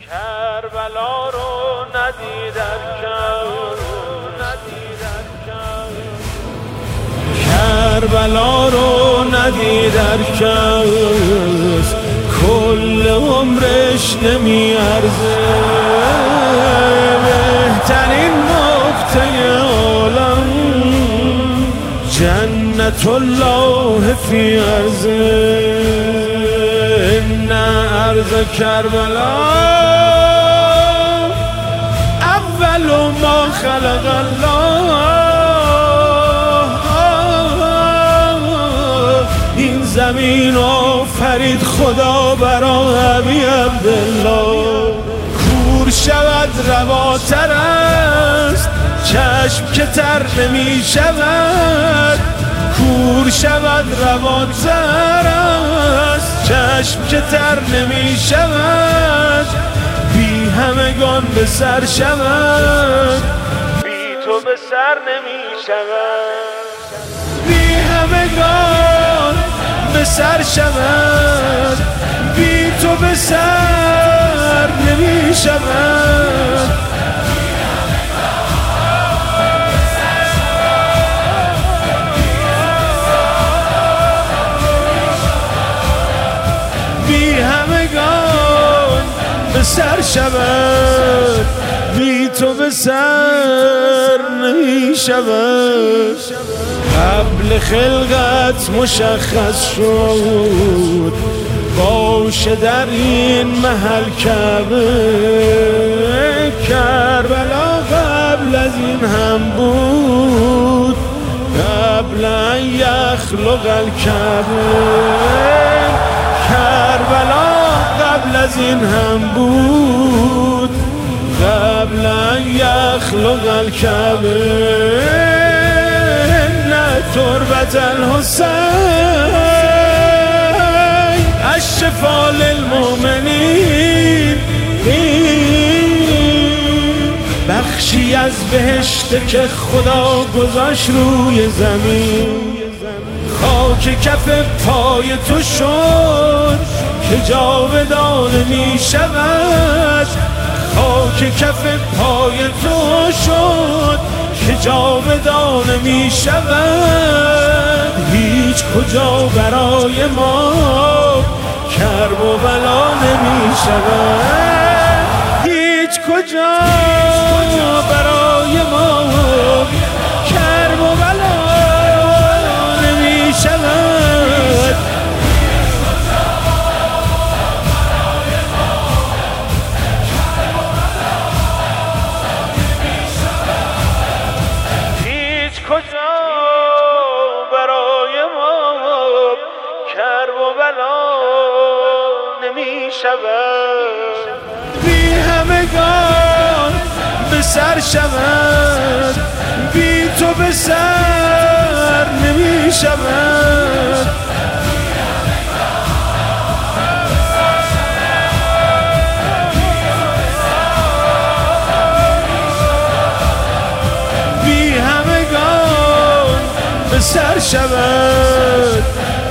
کربلا رو ندیدم کربلا رو ندیدم کس کل عمرش نمیارزه بهترین نقطه عالم جنت الله فی ارضه نه ارض کربلا اول ما خلق الله این زمین آفرید خدا برای ابی عبدالله کور شود رواتر است چشم که تر نمی شود کور شود رواتر است چشم که تر نمی شود بی همگان به سر شود بی تو به سر نمی شود بی همگان به سر شود بی تو به سر نمی شود بی همگان به سر شود بی تو به سر نمی شود قبل خلقت مشخص شد باشه در این محل کعبه کربلا قبل از این هم بود قبل ان یخلق الکعبه کربلا قبل از این هم بود قبل ان یخلق الکعبه تربت الحسین الشفا للمؤمنین بخشی از بهشت که خدا گذاشت روی زمین خاک کف پای تو شد که جاودانه می شود خاک کف پای تو شد که جاودانه می شود هیچ کجا برای ما کرب و بلا نمی شود هیچ کجا برای ما کرب و بلا نمی شود کجا برای ما کرب و بلا نمی شود بی همگان به سر شود بی تو به سر نمی شود به سر شود